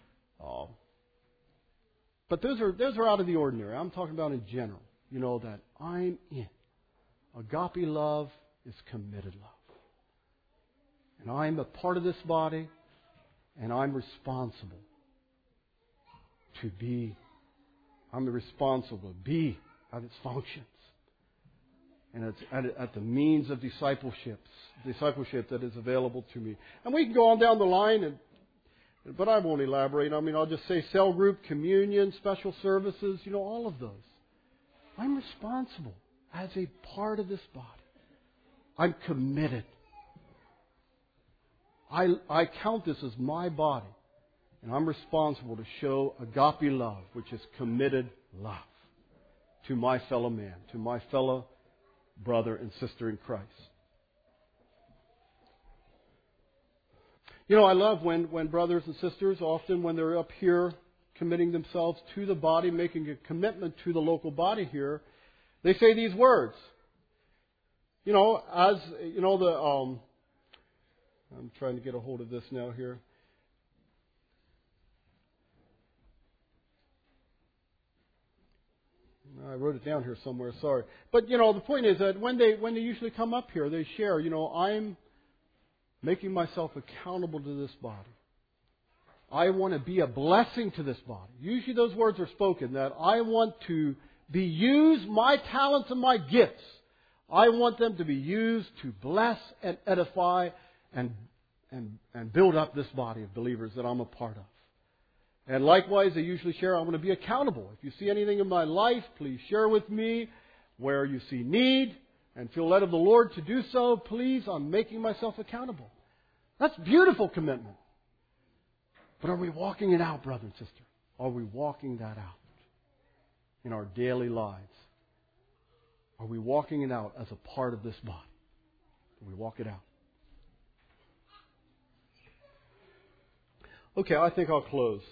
But those are out of the ordinary. I'm talking about in general. That I'm in. Agape love is committed love. And I'm a part of this body, and I'm responsible to be. I'm responsible to be at its functions. And it's at the means of discipleship that is available to me. And we can go on down the line, but I won't elaborate. I'll just say cell group, communion, special services, all of those. I'm responsible as a part of this body. I'm committed. I count this as my body. And I'm responsible to show agape love, which is committed love to my fellow man, to my fellow brother and sister in Christ. I love when brothers and sisters, often when they're up here committing themselves to the body, making a commitment to the local body here, they say these words. I'm trying to get a hold of this now here. I wrote it down here somewhere, sorry. But, the point is that when they usually come up here, they share, I'm making myself accountable to this body. I want to be a blessing to this body. Usually those words are spoken, that I want to use my talents and my gifts. I want them to be used to bless and edify and build up this body of believers that I'm a part of. And likewise, they usually share, I want to be accountable. If you see anything in my life, please share with me. Where you see need and feel led of the Lord to do so, please, I'm making myself accountable. That's beautiful commitment. But are we walking it out, brother and sister? Are we walking that out in our daily lives? Are we walking it out as a part of this body? Do we walk it out? Okay, I think I'll close.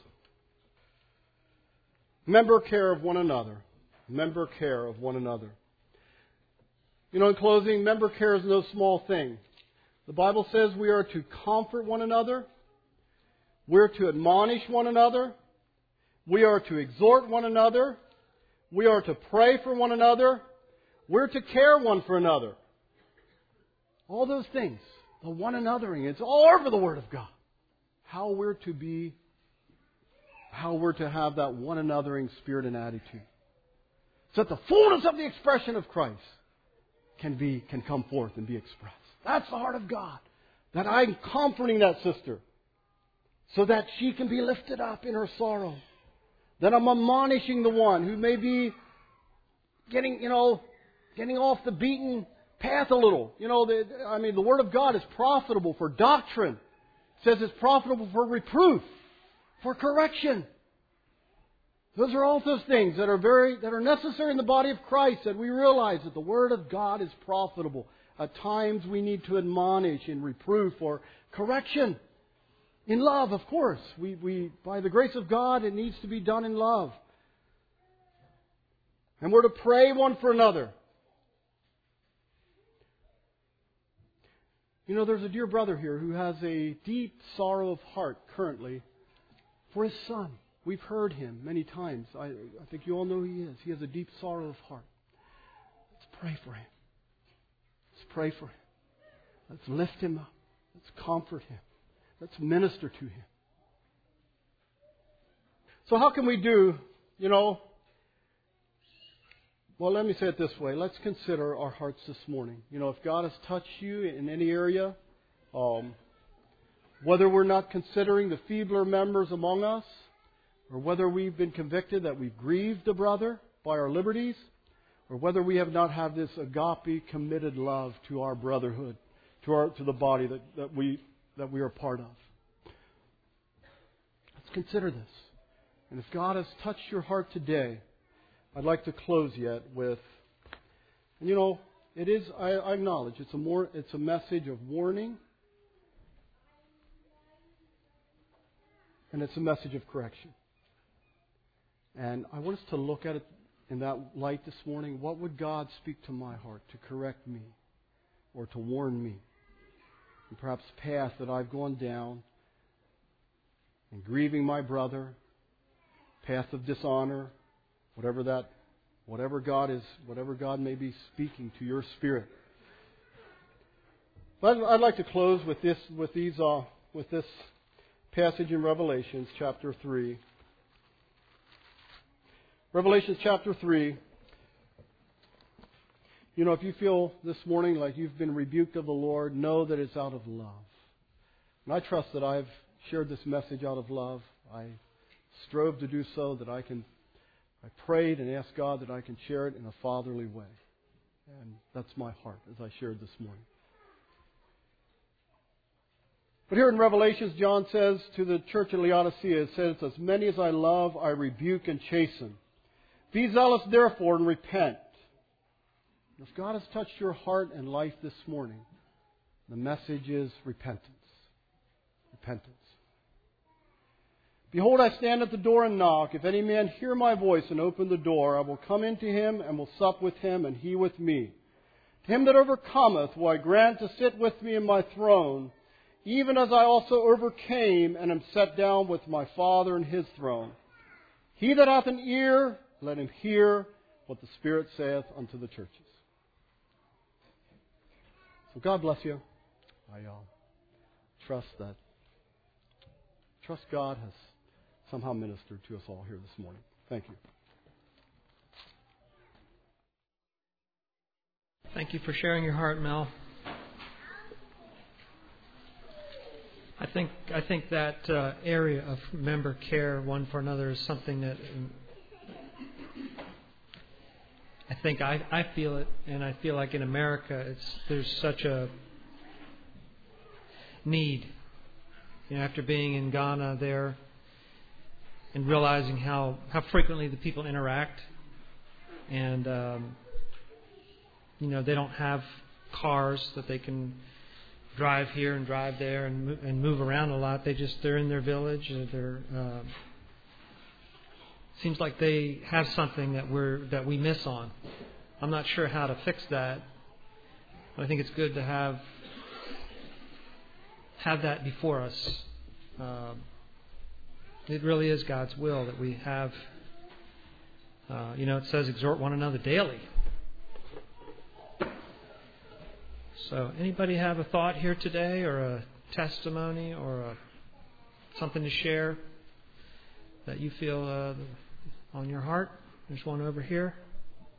Member care of one another. Member care of one another. In closing, member care is no small thing. The Bible says we are to comfort one another. We're to admonish one another. We are to exhort one another. We are to pray for one another. We're to care one for another. All those things. The one anothering. It's all over the Word of God. How we're to have that one anothering spirit and attitude. so that the fullness of the expression of Christ can come forth and be expressed. That's the heart of God. That I'm comforting that sister so that she can be lifted up in her sorrow. That I'm admonishing the one who may be getting off the beaten path a little. The Word of God is profitable for doctrine. It says it's profitable for reproof, for correction. Those are all those things that are necessary in the body of Christ, that we realize that the Word of God is profitable. At times we need to admonish and reproof or correction. In love, of course. We by the grace of God, it needs to be done in love. And we're to pray one for another. There's a dear brother here who has a deep sorrow of heart currently for his son. We've heard him many times. I think you all know who he is. He has a deep sorrow of heart. Let's pray for him. Let's pray for him. Let's lift him up. Let's comfort him. Let's minister to him. So how can we do, Well, let me say it this way. Let's consider our hearts this morning. If God has touched you in any area, whether we're not considering the feebler members among us, or whether we've been convicted that we've grieved a brother by our liberties, or whether we have not had this agape committed love to our brotherhood, to the body that we are part of. Let's consider this. And if God has touched your heart today, I'd like to close yet with, it is, I acknowledge, it's a message of warning, and it's a message of correction. And I want us to look at it in that light this morning. What would God speak to my heart to correct me or to warn me? And perhaps the path that I've gone down in grieving my brother, path of dishonor, whatever God may be speaking to your spirit. But I'd like to close with this passage in Revelations chapter 3. Revelations chapter 3. If you feel this morning like you've been rebuked of the Lord, know that it's out of love. And I trust that I've shared this message out of love. I strove to do so, that I prayed and asked God that I can share it in a fatherly way. And that's my heart as I shared this morning. But here in Revelations, John says to the church at Laodicea, it says, "As many as I love, I rebuke and chasten. Be zealous, therefore, and repent." If God has touched your heart and life this morning, the message is repentance. Repentance. "Behold, I stand at the door and knock. If any man hear my voice and open the door, I will come into him and will sup with him and he with me. To him that overcometh will I grant to sit with me in my throne, even as I also overcame and am set down with my Father in his throne. He that hath an ear, let him hear what the Spirit saith unto the churches." So God bless you. I trust God has somehow ministered to us all here this morning. Thank you. Thank you for sharing your heart, Mel. I think that area of member care one for another is something that I think I feel it, and I feel like in America there's such a need. After being in Ghana there and realizing how frequently the people interact, and they don't have cars that they can drive here and drive there and move around a lot. They're in their village. Seems like they have something that we miss on. I'm not sure how to fix that, but I think it's good to have that before us. It really is God's will that we have. It says exhort one another daily. So, anybody have a thought here today, or a testimony, or something to share that you feel on your heart? There's one over here.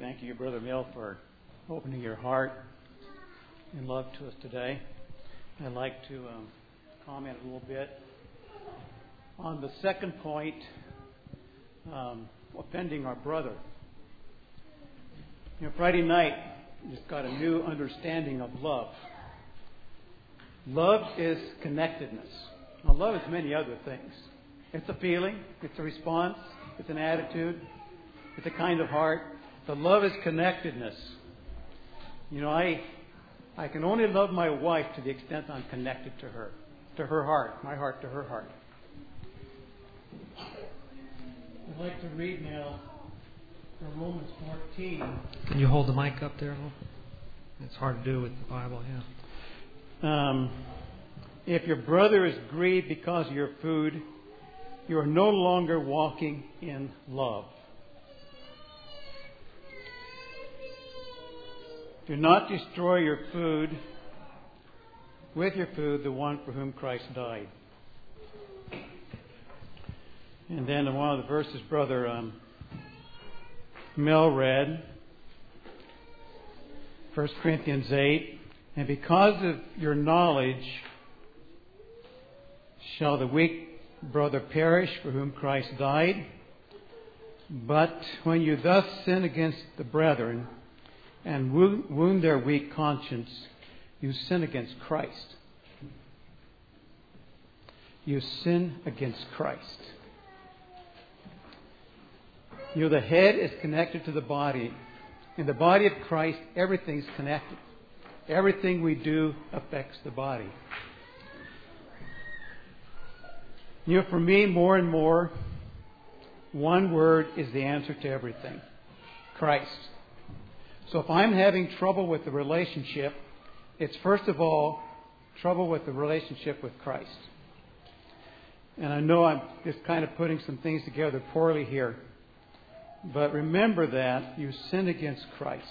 thank you, Brother Mill, for opening your heart and love to us today. I'd like to comment a little bit on the second point, offending our brother. Friday night just got a new understanding of love. Love is connectedness. Now, love is many other things. It's a feeling, it's a response, it's an attitude, it's a kind of heart. But love is connectedness. I can only love my wife to the extent I'm connected to her heart, my heart to her heart. I'd like to read now from Romans 14. Can you hold the mic up there? It's hard to do with the Bible, yeah. If your brother is grieved because of your food, you are no longer walking in love. Do not destroy your food, with your food, the one for whom Christ died. And then in one of the verses Brother Mel read, 1 Corinthians 8, and because of your knowledge shall the weak brother perish for whom Christ died. But when you thus sin against the brethren and wound their weak conscience, you sin against Christ. You sin against Christ. The head is connected to the body. In the body of Christ, everything's connected. Everything we do affects the body. For me, more and more, one word is the answer to everything. Christ. So if I'm having trouble with the relationship, it's first of all trouble with the relationship with Christ. And I know I'm just kind of putting some things together poorly here. But remember that you sin against Christ.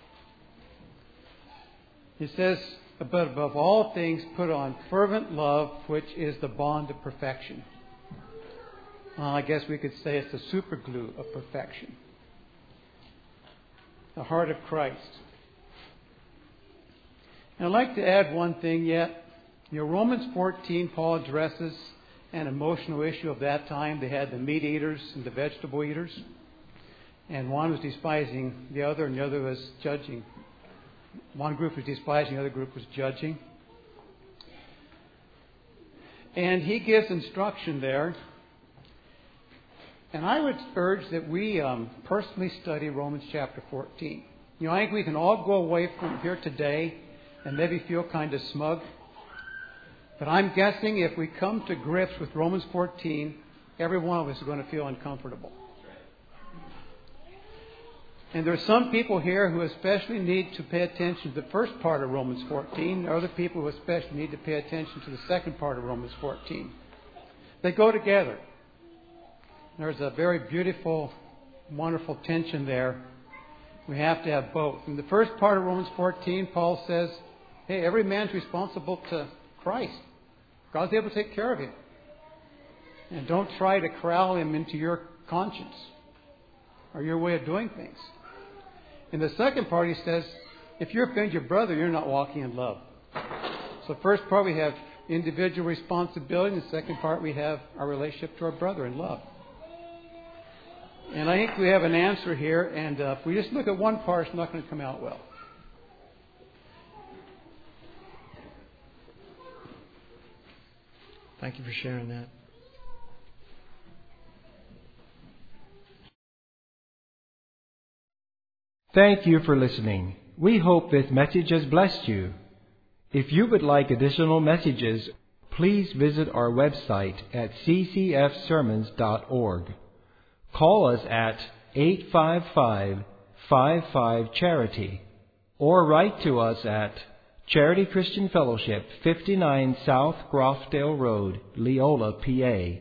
It says, but above all things, put on fervent love, which is the bond of perfection. I guess we could say it's the super glue of perfection. The heart of Christ. And I'd like to add one thing yet. Romans 14, Paul addresses an emotional issue of that time. They had the meat eaters and the vegetable eaters. And one was despising the other, and the other was judging. One group was despising, the other group was judging. And he gives instruction there. And I would urge that we personally study Romans chapter 14. I think we can all go away from here today and maybe feel kind of smug. But I'm guessing if we come to grips with Romans 14, every one of us is going to feel uncomfortable. And there are some people here who especially need to pay attention to the first part of Romans 14. There are other people who especially need to pay attention to the second part of Romans 14. They go together. There's a very beautiful, wonderful tension there. We have to have both. In the first part of Romans 14, Paul says, hey, every man's responsible to Christ. God's able to take care of him. And don't try to corral him into your conscience or your way of doing things. In the second part, he says, if you offend your brother, you're not walking in love. So first part, we have individual responsibility. In the second part, we have our relationship to our brother in love. And I think we have an answer here. And if we just look at one part, it's not going to come out well. Thank you for sharing that. Thank you for listening. We hope this message has blessed you. If you would like additional messages, please visit our website at ccfsermons.org. Call us at 855-55-CHARITY or write to us at Charity Christian Fellowship, 59 South Grofdale Road, Leola, PA,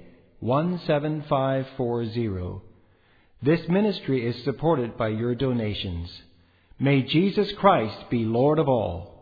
17540. This ministry is supported by your donations. May Jesus Christ be Lord of all.